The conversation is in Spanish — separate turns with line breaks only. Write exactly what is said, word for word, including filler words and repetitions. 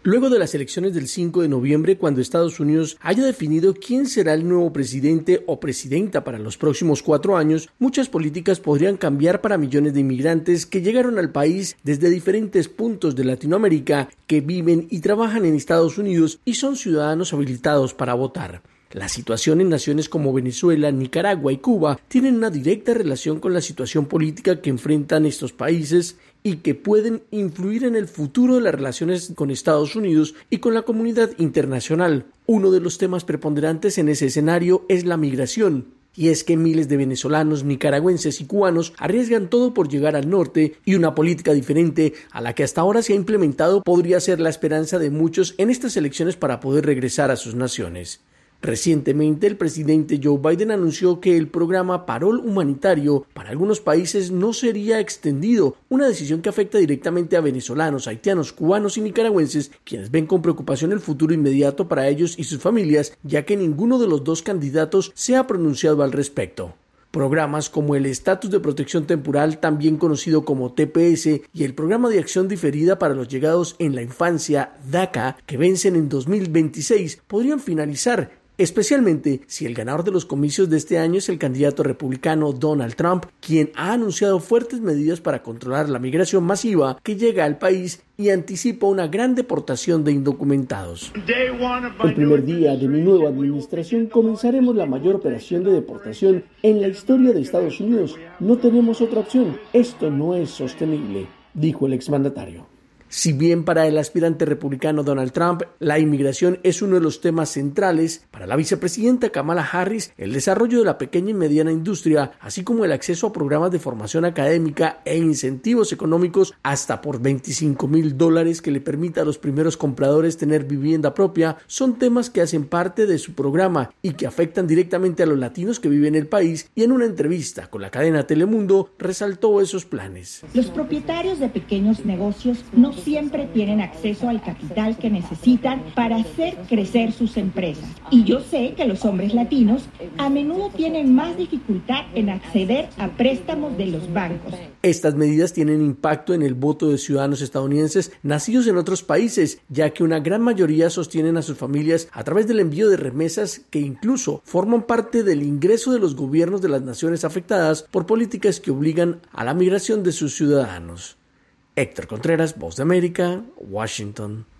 Luego de las elecciones del cinco de noviembre, cuando Estados Unidos haya definido quién será el nuevo presidente o presidenta para los próximos cuatro años, muchas políticas podrían cambiar para millones de inmigrantes que llegaron al país desde diferentes puntos de Latinoamérica, que viven y trabajan en Estados Unidos y son ciudadanos habilitados para votar. La situación en naciones como Venezuela, Nicaragua y Cuba tienen una directa relación con la situación política que enfrentan estos países y que pueden influir en el futuro de las relaciones con Estados Unidos y con la comunidad internacional. Uno de los temas preponderantes en ese escenario es la migración. Y es que miles de venezolanos, nicaragüenses y cubanos arriesgan todo por llegar al norte, y una política diferente a la que hasta ahora se ha implementado podría ser la esperanza de muchos en estas elecciones para poder regresar a sus naciones. Recientemente, el presidente Joe Biden anunció que el programa Parol humanitario para algunos países no sería extendido, una decisión que afecta directamente a venezolanos, haitianos, cubanos y nicaragüenses, quienes ven con preocupación el futuro inmediato para ellos y sus familias, ya que ninguno de los dos candidatos se ha pronunciado al respecto. Programas como el Estatus de Protección Temporal, también conocido como T P S, y el Programa de Acción Diferida para los Llegados en la Infancia, DACA, que vencen en dos mil veintiséis, podrían finalizar, especialmente si el ganador de los comicios de este año es el candidato republicano Donald Trump, quien ha anunciado fuertes medidas para controlar la migración masiva que llega al país y anticipa una gran deportación de indocumentados. El primer día de mi nueva administración comenzaremos la mayor operación de deportación en la historia de Estados Unidos. No tenemos otra opción. Esto no es sostenible, dijo el exmandatario. Si bien para el aspirante republicano Donald Trump la inmigración es uno de los temas centrales, para la vicepresidenta Kamala Harris el desarrollo de la pequeña y mediana industria, así como el acceso a programas de formación académica e incentivos económicos hasta por veinticinco mil dólares que le permita a los primeros compradores tener vivienda propia, son temas que hacen parte de su programa y que afectan directamente a los latinos que viven en el país, y en una entrevista con la cadena Telemundo resaltó esos planes.
Los propietarios de pequeños negocios no siempre tienen acceso al capital que necesitan para hacer crecer sus empresas. Y yo sé que los hombres latinos a menudo tienen más dificultad en acceder a préstamos de los bancos.
Estas medidas tienen impacto en el voto de ciudadanos estadounidenses nacidos en otros países, ya que una gran mayoría sostienen a sus familias a través del envío de remesas que incluso forman parte del ingreso de los gobiernos de las naciones afectadas por políticas que obligan a la migración de sus ciudadanos. Héctor Contreras, Voz de América, Washington.